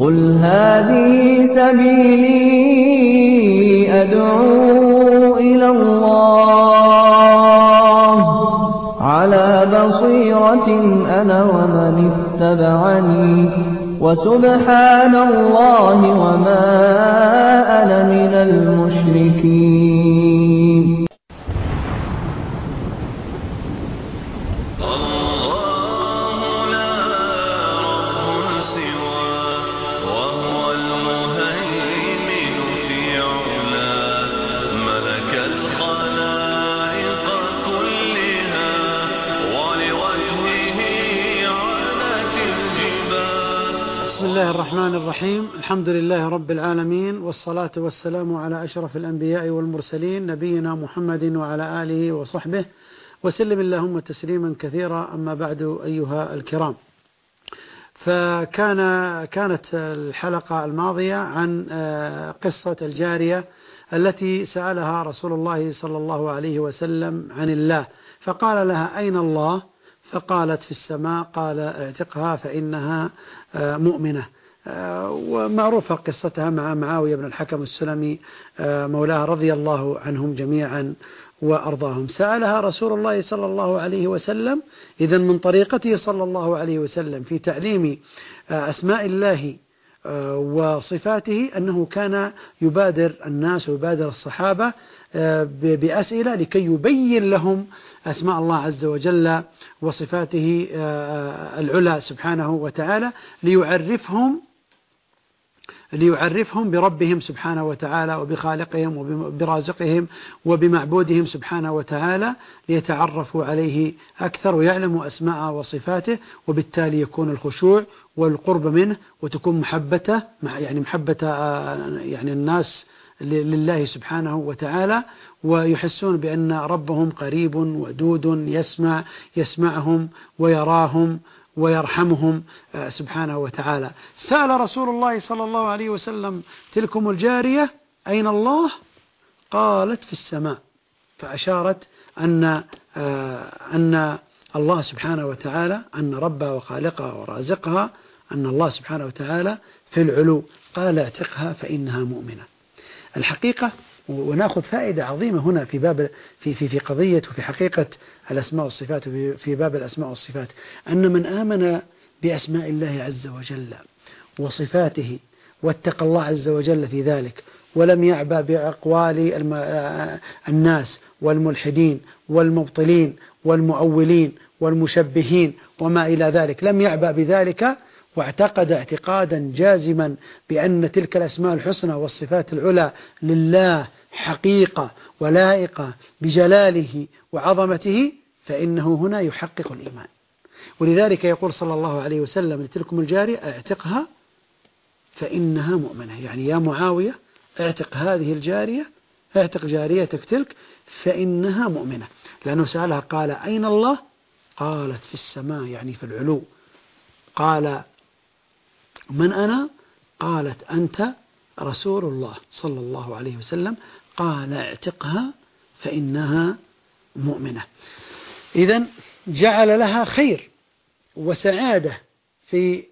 قل هذه سبيلي أدعو إلى الله على بصيرة أنا ومن اتبعني وسبحان الله وما أنا من المشركين. بسم الله الرحمن الرحيم. الحمد لله رب العالمين، والصلاة والسلام على أشرف الأنبياء والمرسلين نبينا محمد وعلى آله وصحبه وسلم اللهم تسليما كثيرا. أما بعد أيها الكرام، كانت الحلقة الماضية عن قصة الجارية التي سألها رسول الله صلى الله عليه وسلم عن الله، فقال لها أين الله؟ فقالت في السماء. قال اعتقها فإنها مؤمنة. ومعروفة قصتها مع معاوية بن الحكم السلمي مولاه رضي الله عنهم جميعا وأرضاهم. سألها رسول الله صلى الله عليه وسلم، إذن من طريقته صلى الله عليه وسلم في تعليم أسماء الله وصفاته أنه كان يبادر الناس ويبادر الصحابة بأسئلة لكي يبين لهم أسماء الله عز وجل وصفاته العلى سبحانه وتعالى، ليعرفهم بربهم سبحانه وتعالى وبخالقهم وبرازقهم وبمعبودهم سبحانه وتعالى، ليتعرفوا عليه أكثر ويعلموا أسماءه وصفاته، وبالتالي يكون الخشوع والقرب منه، وتكون محبة الناس لله سبحانه وتعالى، ويحسون بأن ربهم قريب ودود يسمعهم ويراهم ويرحمهم سبحانه وتعالى. سأل رسول الله صلى الله عليه وسلم تلكم الجارية أين الله؟ قالت في السماء، فأشارت أن الله سبحانه وتعالى، أن ربها وخالقها ورازقها، أن الله سبحانه وتعالى في العلو. قال اعتقها فإنها مؤمنة. الحقيقة، ونأخذ فائدة عظيمة هنا في باب في قضية وفي حقيقة الأسماء والصفات، في باب الأسماء والصفات، أن من آمن بأسماء الله عز وجل وصفاته واتقى الله عز وجل في ذلك، ولم يعبأ بأقوال الناس والملحدين والمبطلين والمؤولين والمشبهين وما إلى ذلك، لم يعبأ بذلك، واعتقد اعتقادا جازما بأن تلك الأسماء الحسنى والصفات العلى لله حقيقة ولائقة بجلاله وعظمته، فإنه هنا يحقق الإيمان. ولذلك يقول صلى الله عليه وسلم لتلكم الجارية اعتقها فإنها مؤمنة، يعني يا معاوية اعتق هذه الجارية، اعتق جاريتك تلك فإنها مؤمنة. لأنه سألها قال أين الله؟ قالت في السماء، يعني في العلو. قال من أنا؟ قالت أنت رسول الله صلى الله عليه وسلم. قال اعتقها فإنها مؤمنة. إذن جعل لها خير وسعادة في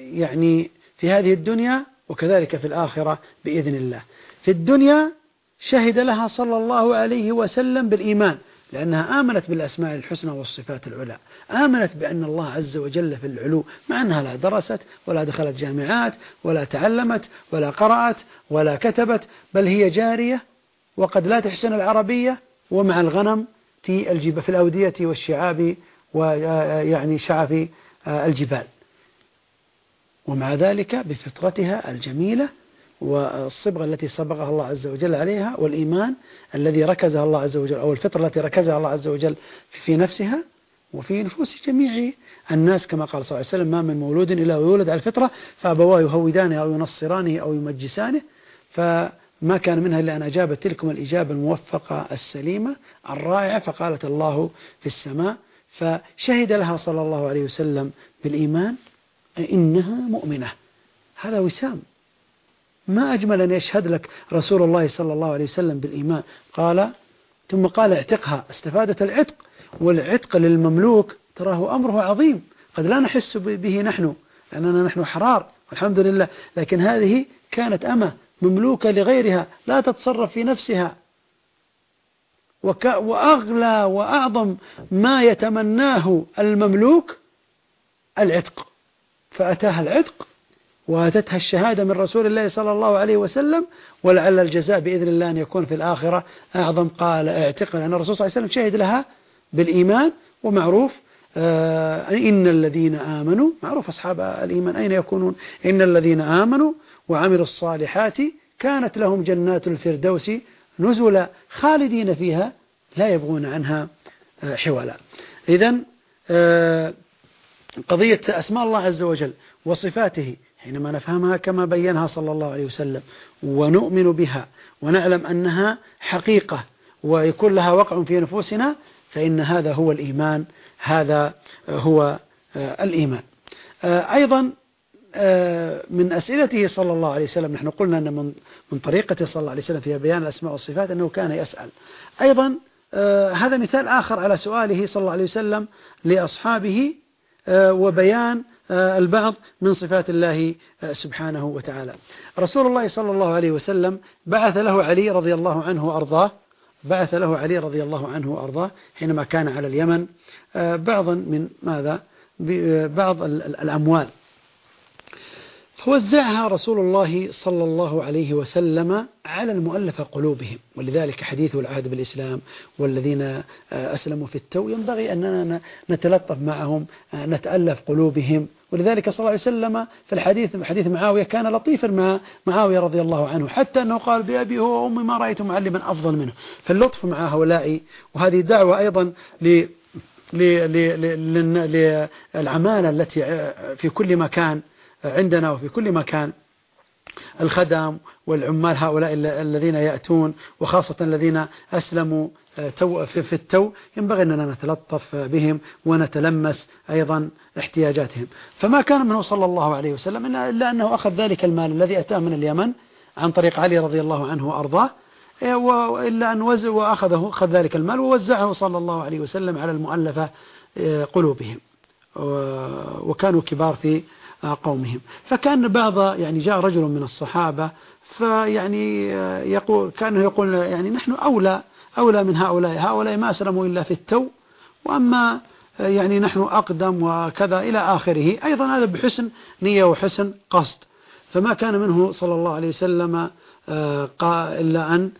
هذه الدنيا، وكذلك في الآخرة بإذن الله. في الدنيا شهد لها صلى الله عليه وسلم بالإيمان، لأنها آمنت بالأسماء الحسنى والصفات العلى، آمنت بأن الله عز وجل في العلو، مع أنها لا درست ولا دخلت جامعات ولا تعلمت ولا قرأت ولا كتبت، بل هي جارية وقد لا تحسن العربية، ومع الغنم في الأودية والشعاب شعف الجبال، ومع ذلك بفطرتها الجميلة والصبغة التي صبغها الله عز وجل عليها، والإيمان الذي ركزها الله عز وجل، أو الفطرة التي ركزها الله عز وجل في نفسها وفي نفوس جميع الناس، كما قال صلى الله عليه وسلم ما من مولود إلا ويولد على الفطرة فأبواه يهودانه أو ينصرانه أو يمجسانه، فما كان منها إلا أن أجابت تلكم الإجابة الموفقة السليمة الرائعة. فقالت الله في السماء، فشهد لها صلى الله عليه وسلم بالإيمان إنها مؤمنة. هذا وسام، ما أجمل أن يشهد لك رسول الله صلى الله عليه وسلم بالإيمان. ثم قال اعتقها، استفادت العتق، والعتق للمملوك تراه أمره عظيم، قد لا نحس به نحن، لأننا نحن حرار الحمد لله. لكن هذه كانت أمة مملوكة لغيرها لا تتصرف في نفسها، وأغلى وأعظم ما يتمناه المملوك العتق، فأتاها العتق وأتتها الشهادة من رسول الله صلى الله عليه وسلم، ولعل الجزاء بإذن الله أن يكون في الآخرة أعظم. قال اعتقها، لأن الرسول صلى الله عليه وسلم شهد لها بالإيمان، ومعروف إن الذين آمنوا، معروف أصحاب الإيمان أين يكونون، إن الذين آمنوا وعملوا الصالحات كانت لهم جنات الفردوس نزلا خالدين فيها لا يبغون عنها حولا. إذن قضية أسماء الله عز وجل وصفاته حينما نفهمها كما بينها صلى الله عليه وسلم ونؤمن بها ونعلم أنها حقيقة ويكون لها وقع في نفوسنا، فإن هذا هو الإيمان، هذا هو الإيمان. أيضا من أسئلته صلى الله عليه وسلم، نحن قلنا أن من طريقة صلى الله عليه وسلم في بيان الأسماء والصفات أنه كان يسأل. أيضا هذا مثال آخر على سؤاله صلى الله عليه وسلم لأصحابه وبيان البعض من صفات الله سبحانه وتعالى. رسول الله صلى الله عليه وسلم بعث له علي رضي الله عنه وأرضاه حينما كان على اليمن بعضا من بعض الأموال، فوزعها رسول الله صلى الله عليه وسلم على المؤلفة قلوبهم، ولذلك حديث العهد بالإسلام والذين أسلموا في التو ينبغي أننا نتلطف معهم، نتألف قلوبهم. ولذلك صلى الله عليه وسلم في حديث معاوية كان لطيفا مع معاوية رضي الله عنه، حتى أنه قال بأبي هو وأمي ما رأيت معلما أفضل منه. فاللطف مع هؤلاء، وهذه دعوة أيضا للعمالة التي في كل مكان عندنا وفي كل مكان، الخدم والعمال هؤلاء الذين يأتون، وخاصة الذين أسلموا في التو، ينبغي أننا نتلطف بهم ونتلمس أيضا احتياجاتهم. فما كان منه صلى الله عليه وسلم إلا أنه أخذ ذلك المال الذي أتاه من اليمن عن طريق علي رضي الله عنه وأرضاه، وإلا أن أخذ ذلك المال ووزعه صلى الله عليه وسلم على المؤلفة قلوبهم، وكانوا كبار في قومهم. فكان يعني جاء رجل من الصحابة فيعني كانوا يقول يعني نحن أولى من هؤلاء ما أسلموا إلا في التو، وأما يعني نحن أقدم وكذا إلى آخره. أيضا هذا بحسن نية وحسن قصد. فما كان منه صلى الله عليه وسلم إلا أن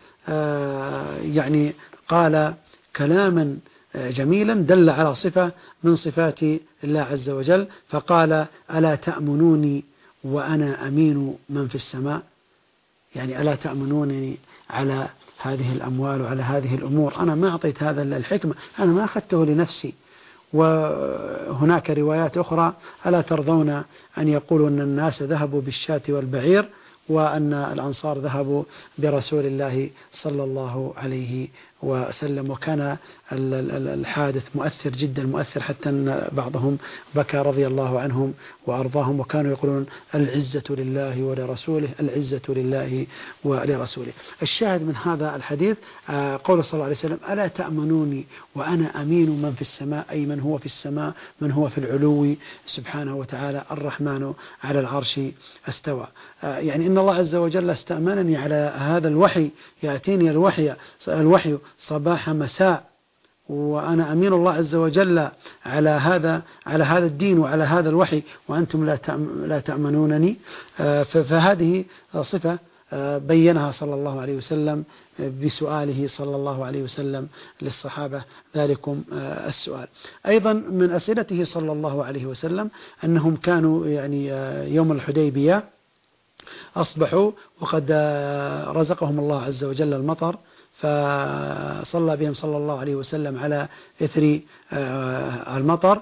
يعني قال كلاما جميلا دل على صفة من صفات الله عز وجل، فقال ألا تأمنوني وأنا أمين من في السماء، يعني ألا تأمنونني على هذه الأموال وعلى هذه الأمور، أنا ما أعطيت هذا الحكمة، أنا ما أخذته لنفسي. وهناك روايات أخرى ألا ترضون أن يقولوا أن الناس ذهبوا بالشاة والبعير وأن الأنصار ذهبوا برسول الله صلى الله عليه وسلم. وكان الحادث مؤثر جدا، مؤثر حتى أن بعضهم بكى رضي الله عنهم وأرضاهم، وكانوا يقولون العزة لله ولرسوله، العزة لله ولرسوله. الشاهد من هذا الحديث قول صلى الله عليه وسلم ألا تأمنوني وأنا أمين من في السماء، أي من هو في السماء، من هو في العلو سبحانه وتعالى، الرحمن على العرش استوى. يعني إن الله عز وجل استأمنني على هذا الوحي، يأتيني الوحي صباح مساء، وأنا أمين الله عز وجل على هذا الدين وعلى هذا الوحي، وأنتم لا تأمنونني. فهذه صفة بينها صلى الله عليه وسلم بسؤاله صلى الله عليه وسلم للصحابة ذلكم السؤال. أيضا من أسئلته صلى الله عليه وسلم أنهم كانوا يعني يوم الحديبية أصبحوا وقد رزقهم الله عز وجل المطر، فصلى بهم صلى الله عليه وسلم على إثر المطر،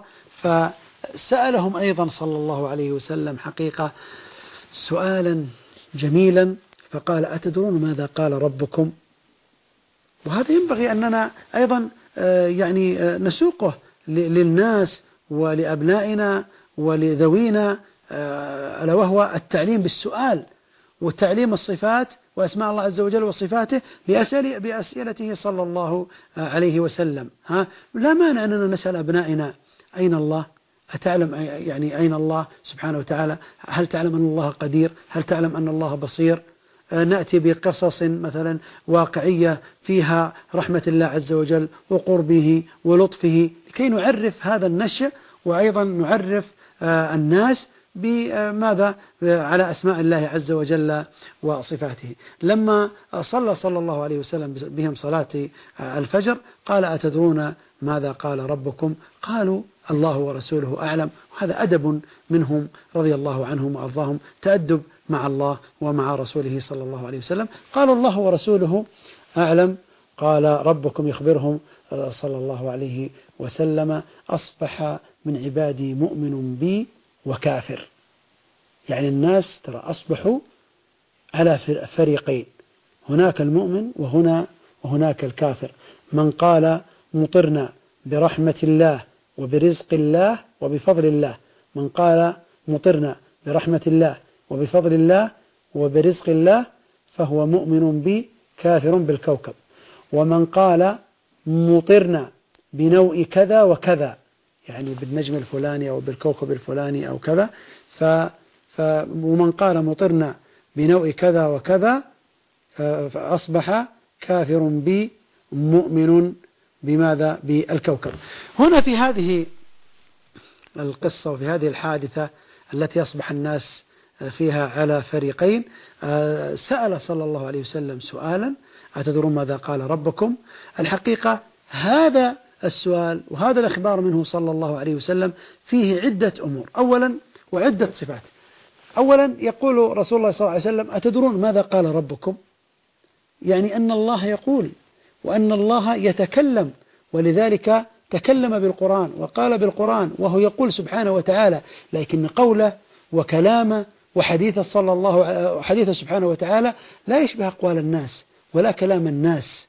فسألهم أيضا صلى الله عليه وسلم حقيقة سؤالا جميلا، فقال أتدرون ماذا قال ربكم؟ وهذا ينبغي أننا أيضا يعني نسوقه للناس ولأبنائنا ولذوينا، ألا وهو التعليم بالسؤال وتعليم الصفات وأسماء الله عز وجل وصفاته بأسئلته صلى الله عليه وسلم. لا مانع أننا نسأل أبنائنا أين الله، أتعلم يعني أين الله سبحانه وتعالى؟ هل تعلم أن الله قدير؟ هل تعلم أن الله بصير؟ نأتي بقصص مثلا واقعية فيها رحمة الله عز وجل وقربه ولطفه لكي نعرف هذا النشء، وأيضا نعرف الناس بماذا على أسماء الله عز وجل وصفاته. لما صلى الله عليه وسلم بهم صلاة الفجر قال: أتدرون ماذا قال ربكم؟ قالوا: الله ورسوله أعلم. وهذا أدب منهم رضي الله عنهم وأرضاهم، تأدب مع الله ومع رسوله صلى الله عليه وسلم. قالوا: الله ورسوله أعلم. قال ربكم يخبرهم صلى الله عليه وسلم: أصبح من عبادي مؤمن بي وكافر. يعني الناس ترى أصبحوا على فريقين، هناك المؤمن وهناك الكافر. من قال: مطرنا برحمة الله وبرزق الله وبفضل الله، من قال: مطرنا برحمة الله وبفضل الله وبرزق الله فهو مؤمن بي كافر بالكوكب. ومن قال: مطرنا بنوء كذا وكذا، يعني بالنجم الفلاني أو بالكوكب الفلاني أو كذا، ومن قال: مطرنا بنوء كذا وكذا فأصبح كافر بي مؤمن بماذا؟ بالكوكب. هنا في هذه القصة وفي هذه الحادثة التي أصبح الناس فيها على فريقين، سأل صلى الله عليه وسلم سؤالا: أتدرون ماذا قال ربكم؟ الحقيقة هذا السؤال وهذا الإخبار منه صلى الله عليه وسلم فيه عدة أمور. أولا وعدة صفات. أولا يقول رسول الله صلى الله عليه وسلم: أتدرون ماذا قال ربكم؟ يعني أن الله يقول وأن الله يتكلم، ولذلك تكلم بالقرآن وقال بالقرآن وهو يقول سبحانه وتعالى، لكن قوله وكلامه وحديثه حديثه سبحانه وتعالى لا يشبه أقوال الناس ولا كلام الناس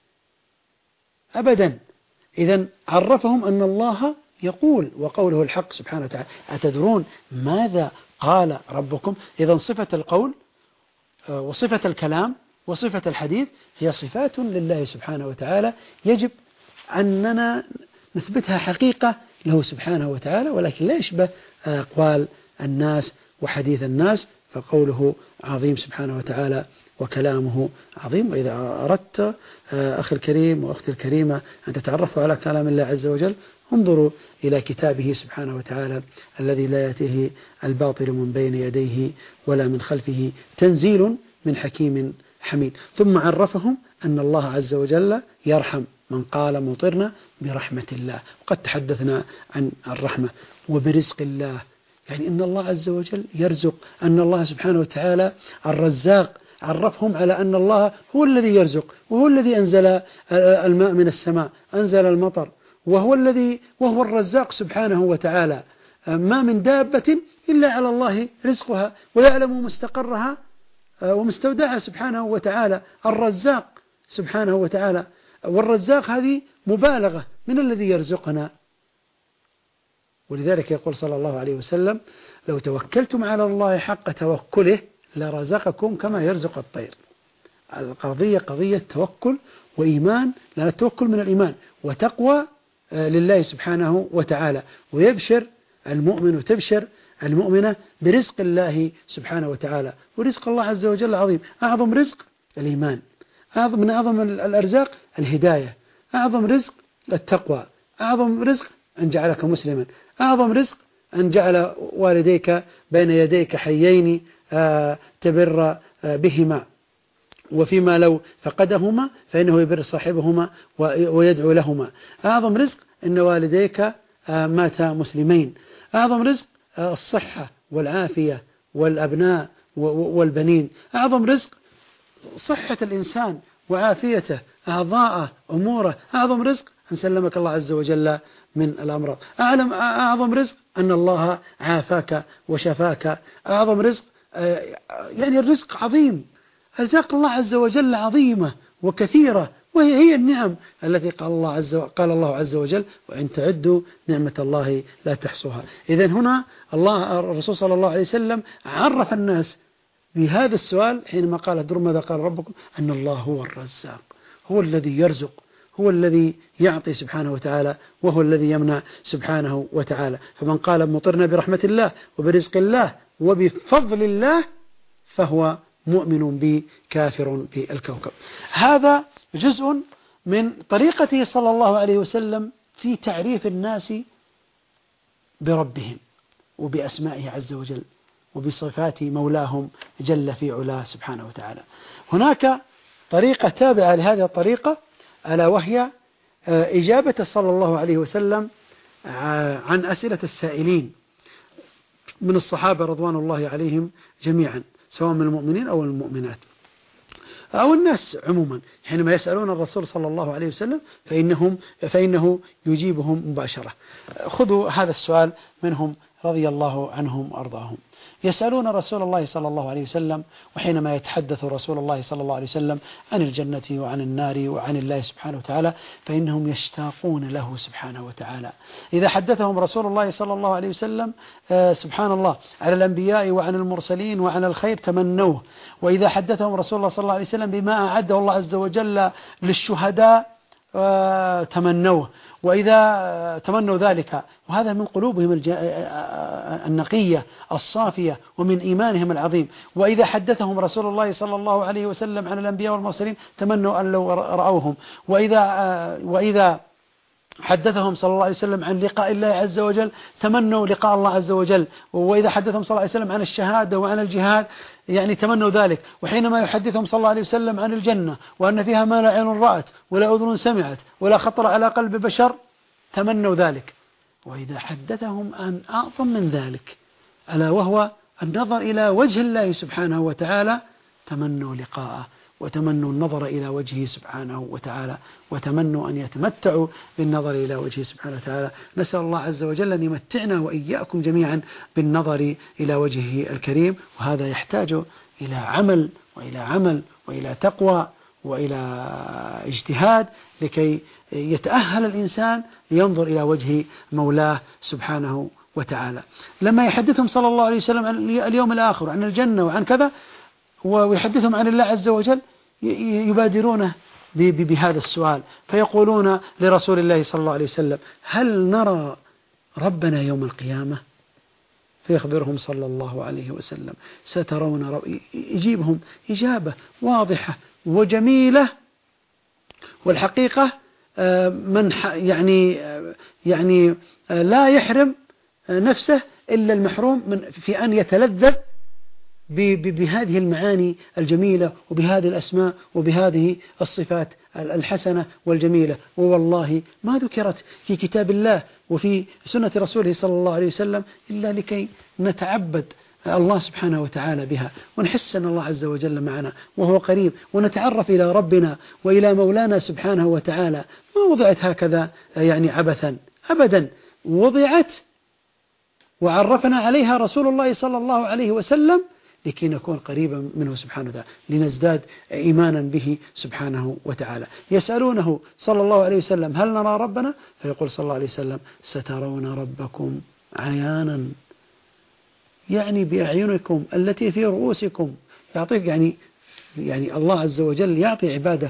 أبدا. إذن عرفهم أن الله يقول وقوله الحق سبحانه وتعالى. أتدرون ماذا قال ربكم؟ إذن صفة القول وصفة الكلام وصفة الحديث هي صفات لله سبحانه وتعالى، يجب أننا نثبتها حقيقة له سبحانه وتعالى، ولكن لا يشبه أقوال الناس وحديث الناس، فقوله عظيم سبحانه وتعالى وكلامه عظيم. وإذا أردت أخي الكريم وأختي الكريمة أن تتعرفوا على كلام الله عز وجل، انظروا إلى كتابه سبحانه وتعالى الذي لا يأتيه الباطل من بين يديه ولا من خلفه، تنزيل من حكيم حميد. ثم عرفهم أن الله عز وجل يرحم، من قال: مطرنا برحمة الله. وقد تحدثنا عن الرحمة وبرزق الله، يعني أن الله عز وجل يرزق، أن الله سبحانه وتعالى الرزاق. عرفهم على أن الله هو الذي يرزق، وهو الذي أنزل الماء من السماء، أنزل المطر، وهو الرزاق سبحانه وتعالى. ما من دابة إلا على الله رزقها ويعلم مستقرها ومستودعها سبحانه وتعالى. الرزاق سبحانه وتعالى، والرزاق هذه مبالغة من الذي يرزقنا. ولذلك يقول صلى الله عليه وسلم: لو توكلتم على الله حق توكله لرزقكم كما يرزق الطير. القضية قضية توكل وإيمان، لأن التوكل من الإيمان، وتقوى لله سبحانه وتعالى. ويبشر المؤمن وتبشر المؤمنة برزق الله سبحانه وتعالى، ورزق الله عز وجل عظيم. أعظم رزق الإيمان، من أعظم الأرزاق الهداية، أعظم رزق التقوى، أعظم رزق أن جعلك مسلما، أعظم رزق أن جعل والديك بين يديك حيين تبر بهما، وفيما لو فقدهما فإنه يبر صاحبهما ويدعو لهما. أعظم رزق أن والديك مات مسلمين. أعظم رزق الصحة والعافية والأبناء والبنين. أعظم رزق صحة الإنسان وعافيته، أعضاءه، أموره. أعظم رزق أن سلمك الله عز وجل من الأمراض. أعظم رزق أن الله عافاك وشفاك. أعظم رزق يعني الرزق عظيم، أرزاق الله عز وجل عظيمة وكثيرة، وهي النعم التي قال الله عز وجل: وإن تعدوا نعمة الله لا تحصوها. إذن هنا الرسول صلى الله عليه وسلم عرف الناس بهذا السؤال حينما قال: أتدرون ماذا قال ربكم؟ أن الله هو الرزاق، هو الذي يرزق، هو الذي يعطي سبحانه وتعالى، وهو الذي يمنع سبحانه وتعالى. فمن قال مطرنا برحمة الله وبرزق الله وبفضل الله فهو مؤمن بي كافر بالكوكب. هذا جزء من طريقته صلى الله عليه وسلم في تعريف الناس بربهم وبأسمائه عز وجل وبصفات مولاهم جل في علاه سبحانه وتعالى. هناك طريقة تابعة لهذه الطريقة، ألا وهي إجابة صلى الله عليه وسلم عن أسئلة السائلين من الصحابة رضوان الله عليهم جميعا، سواء من المؤمنين أو المؤمنات أو الناس عموما. حينما يسألون الرسول صلى الله عليه وسلم فإنه يجيبهم مباشرة. خذوا هذا السؤال منهم رضي الله عنهم وأرضاهم. يسألون رسول الله صلى الله عليه وسلم، وحينما يتحدث رسول الله صلى الله عليه وسلم عن الجنة وعن النار وعن الله سبحانه وتعالى فإنهم يشتاقون له سبحانه وتعالى. إذا حدثهم رسول الله صلى الله عليه وسلم سبحان الله على الأنبياء وعن المرسلين وعن الخير تمنوه، وإذا حدثهم رسول الله صلى الله عليه وسلم بما أعده الله عز وجل للشهداء تمنوه، وإذا تمنوا ذلك، وهذا من قلوبهم النقية الصافية ومن إيمانهم العظيم. وإذا حدثهم رسول الله صلى الله عليه وسلم عن الأنبياء والمرسلين تمنوا أن لو رأوهم، وإذا حدثهم صلى الله عليه وسلم عن لقاء الله عز وجل تمنوا لقاء الله عز وجل، وإذا حدثهم صلى الله عليه وسلم عن الشهادة وعن الجهاد يعني تمنوا ذلك. وحينما يحدثهم صلى الله عليه وسلم عن الجنة وأن فيها ما لا عين رأت ولا أذن سمعت ولا خطر على قلب بشر تمنوا ذلك. وإذا حدثهم عن أعظم من ذلك ألا وهو النظر إلى وجه الله سبحانه وتعالى تمنوا لقاءه وتمنوا النظر إلى وجهه سبحانه وتعالى، وتمنوا أن يتمتعوا بالنظر إلى وجهه سبحانه وتعالى. نسأل الله عز وجل أن يمتعنا وإياكم جميعا بالنظر إلى وجهه الكريم. وهذا يحتاج إلى عمل وإلى تقوى وإلى اجتهاد لكي يتأهل الإنسان لينظر إلى وجه مولاه سبحانه وتعالى. لما يحدثهم صلى الله عليه وسلم عن اليوم الآخر عن الجنة وعن كذا ويحدثهم عن الله عز وجل يبادرونه بهذا السؤال، فيقولون لرسول الله صلى الله عليه وسلم هل نرى ربنا يوم القيامة؟ فيخبرهم صلى الله عليه وسلم سترون يجيبهم إجابة واضحة وجميلة. والحقيقة من يعني لا يحرم نفسه إلا المحروم في أن يتلذذ بهذه المعاني الجميلة وبهذه الأسماء وبهذه الصفات الحسنة والجميلة. ووالله ما ذكرت في كتاب الله وفي سنة رسوله صلى الله عليه وسلم إلا لكي نتعبد الله سبحانه وتعالى بها، ونحس أن الله عز وجل معنا وهو قريب، ونتعرف إلى ربنا وإلى مولانا سبحانه وتعالى. ما وضعت هكذا يعني عبثا أبدا، وضعت وعرفنا عليها رسول الله صلى الله عليه وسلم لكي نكون قريبا منه سبحانه وتعالى، لنزداد إيمانا به سبحانه وتعالى. يسألونه صلى الله عليه وسلم هل نرى ربنا؟ فيقول صلى الله عليه وسلم سترون ربكم عيانا، يعني بأعينكم التي في رؤوسكم. يعطيك يعني الله عز وجل يعطي عباده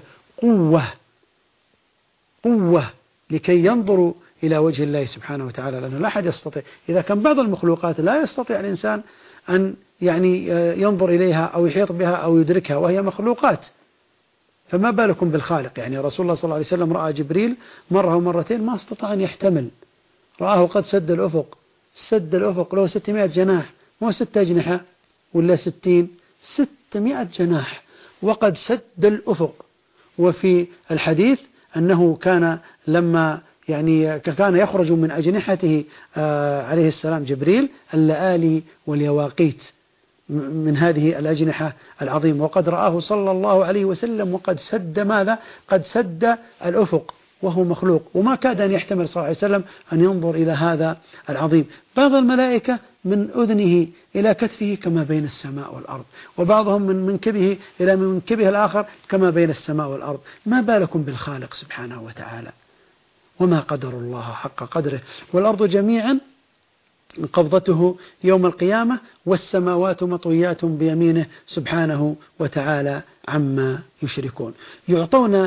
قوة لكي ينظروا إلى وجه الله سبحانه وتعالى، لأنه لا أحد يستطيع. إذا كان بعض المخلوقات لا يستطيع الإنسان أن يعني ينظر إليها أو يحيط بها أو يدركها وهي مخلوقات، فما بالكم بالخالق. يعني رسول الله صلى الله عليه وسلم رأى جبريل مرة ومرتين ما استطاع أن يحتمل، رآه قد سد الأفق له 600 جناح، مو 6 أجنحة ولا 60، 600 جناح وقد سد الأفق. وفي الحديث أنه كان لما يعني كان يخرج من أجنحته عليه السلام جبريل اللآلي واليواقيت من هذه الأجنحة العظيمة، وقد رآه صلى الله عليه وسلم وقد سد ماذا؟ قد سد الأفق وهو مخلوق، وما كاد أن يحتمل صلى الله عليه وسلم أن ينظر إلى هذا العظيم. بعض الملائكة من أذنه إلى كتفه كما بين السماء والأرض، وبعضهم من منكبه إلى منكبه الآخر كما بين السماء والأرض. ما بالكم بالخالق سبحانه وتعالى؟ وما قدر الله حق قدره. والأرض جميعا قبضته يوم القيامة والسماوات مطويات بيمينه سبحانه وتعالى عما يشركون. يعطون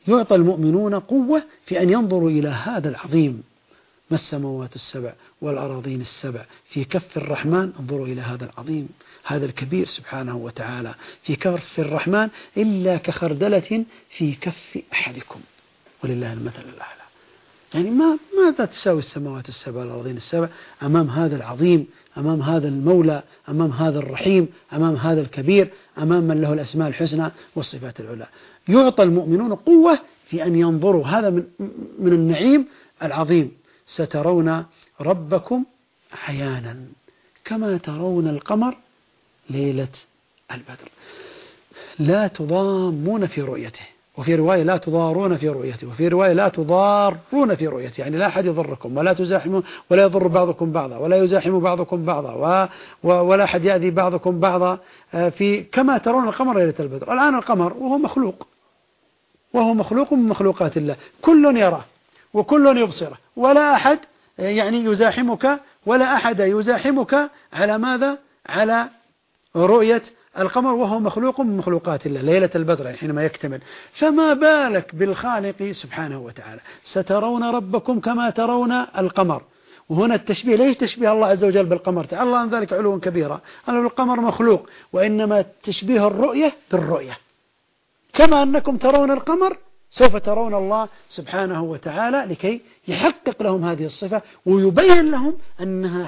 يعطى المؤمنون قوة في أن ينظروا إلى هذا العظيم، ما السماوات السبع والأراضين السبع في كف الرحمن، انظروا إلى هذا العظيم، هذا الكبير سبحانه وتعالى في كف الرحمن إلا كخردلة في كف أحدكم ولله المثل الأعلى. يعني ماذا تساوي السماوات السبع والأراضين السبع أمام هذا العظيم، أمام هذا المولى، أمام هذا الرحيم، أمام هذا الكبير، أمام من له الأسماء الحسنى والصفات العلى. يعطى المؤمنون قوة في أن ينظروا، هذا من النعيم العظيم. سترون ربكم عيانا كما ترون القمر ليلة البدر لا تضامون في رؤيته، وفي رواية لا تضارون في رؤيته، وفي رواية لا تضارون في رؤيته، يعني لا أحد يضركم ولا تزاحمون ولا يضر بعضكم بعضا ولا يزاحم بعضكم بعضا ولا أحد يأذي بعضكم بعضا في كما ترون القمر ليلة البدر. الآن القمر وهو مخلوق من مخلوقات الله، كل يراه وكل يبصره، ولا أحد يعني يزاحمك ولا أحد يزاحمك على ماذا؟ على رؤية القمر وهو مخلوق من مخلوقات الله ليلة البدر حينما يكتمل، فما بالك بالخالق سبحانه وتعالى. سترون ربكم كما ترون القمر. وهنا التشبيه ليس تشبيه الله عز وجل بالقمر، تعالى الله عن ذلك علوا كبيرا، أن القمر مخلوق، وإنما تشبيه الرؤية بالرؤية، كما أنكم ترون القمر سوف ترون الله سبحانه وتعالى، لكي يحقق لهم هذه الصفة ويبين لهم أنها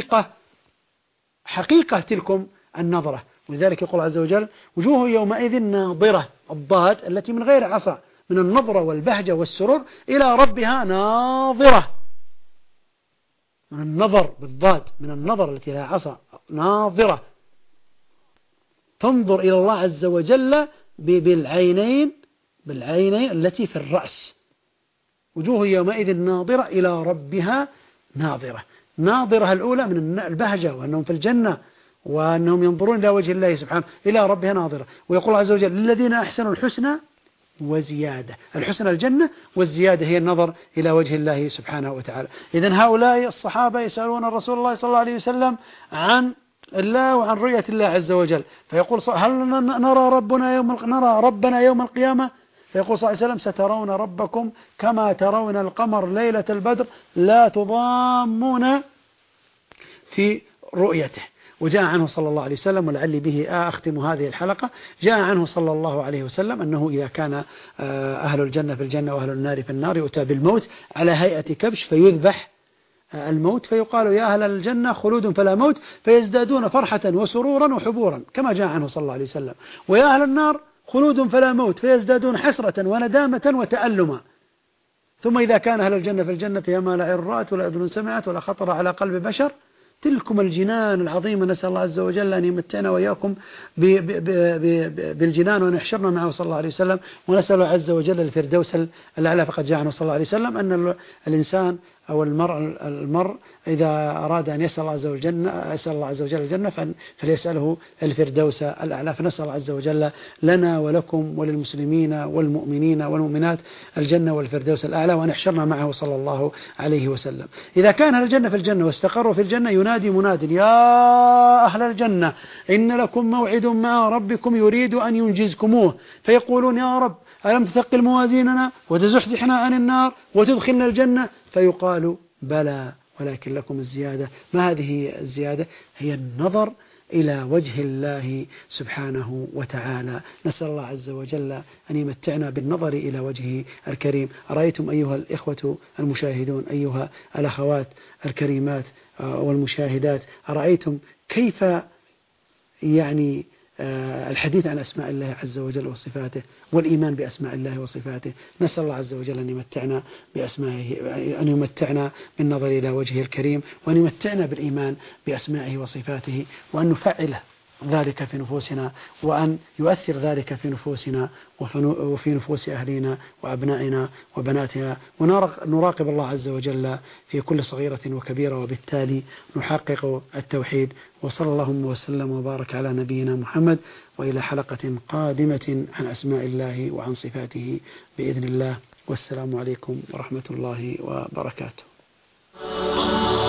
حقيقة تلكم النظرة. ولذلك يقول عز وجل وجوه يومئذ ناظرة، الضاد التي من غير عصا، من النظرة والبهجة والسرور، إلى ربها ناظرة، من النظر بالضاد، من النظر التي لها عصا، ناظرة تنظر إلى الله عز وجل بالعينين التي في الرأس. وجوه يومئذ ناظرة إلى ربها ناظرة. ناظرة الأولى من البهجة وأنهم في الجنة وأنهم ينظرون إلى وجه الله سبحانه، إلى ربها ناظرة. ويقول عز وجل للذين أحسنوا الحسنى وزيادة، الحسنى الجنة والزيادة هي النظر إلى وجه الله سبحانه وتعالى. إذن هؤلاء الصحابة يسألون الرسول الله صلى الله عليه وسلم عن الله وعن رؤية الله عز وجل، فيقول هل نرى ربنا يوم القيامة؟ فيقول صلى الله عليه وسلم سترون ربكم كما ترون القمر ليلة البدر لا تضامون في رؤيته. وجاء عنه صلى الله عليه وسلم، ولعلي به أختم هذه الحلقة، جاء عنه صلى الله عليه وسلم أنه إذا كان أهل الجنة في الجنة وأهل النار في النار يؤتى بالموت على هيئة كبش فيذبح الموت، فيقال يا أهل الجنة خلود فلا موت، فيزدادون فرحة وسرورا وحبورا كما جاء عنه صلى الله عليه وسلم. ويا أهل النار خلود فلا موت، فيزدادون حسرة وندامة وتألما. ثم إذا كان أهل الجنة في الجنة فيها ما لا عين رأت ولا أذن سمعت ولا خطر على قلب بشر، تلكم الجنان العظيمة. نسأل الله عز وجل أن يمتعنا وإياكم بالجنان وأن يحشرنا معه صلى الله عليه وسلم، ونسأل الله عز وجل الفردوس الأعلى. فقد جاء عنه صلى الله عليه وسلم أن الإنسان أو المرء إذا أراد أن يسأل الله عز وجل الجنة فليسأله الفردوس الأعلى. فنسأل الله عز وجل لنا ولكم وللمسلمين والمؤمنين والمؤمنات الجنة والفردوس الأعلى، وأن يحشرنا معه صلى الله عليه وسلم. إذا كان أهل الجنة في الجنة واستقروا في الجنة ينادي مناد يا أهل الجنة إن لكم موعد مع ربكم يريد أن ينجزكموه، فيقولون يا رب ألم تثقل موازيننا وتزحزحنا عن النار وتدخلنا الجنة؟ فيقال بلى ولكن لكم الزيادة. ما هذه الزيادة؟ هي النظر إلى وجه الله سبحانه وتعالى. نسأل الله عز وجل أن يمتعنا بالنظر إلى وجهه الكريم. أرأيتم أيها الإخوة المشاهدون، أيها الأخوات الكريمات والمشاهدات، أرأيتم كيف يعني الحديث عن أسماء الله عز وجل وصفاته والإيمان بأسماء الله وصفاته. نسأل الله عز وجل أن يمتعنا بأسمائه، أن يمتعنا بالنظر إلى وجهه الكريم، وأن يمتعنا بالإيمان بأسمائه وصفاته، وأن نفعله ذلك في نفوسنا، وأن يؤثر ذلك في نفوسنا وفي نفوس أهلنا وأبنائنا وبناتنا، ونراقب الله عز وجل في كل صغيرة وكبيرة، وبالتالي نحقق التوحيد. وصلى اللهم وسلم وبارك على نبينا محمد، وإلى حلقة قادمة عن أسماء الله وعن صفاته بإذن الله. والسلام عليكم ورحمة الله وبركاته.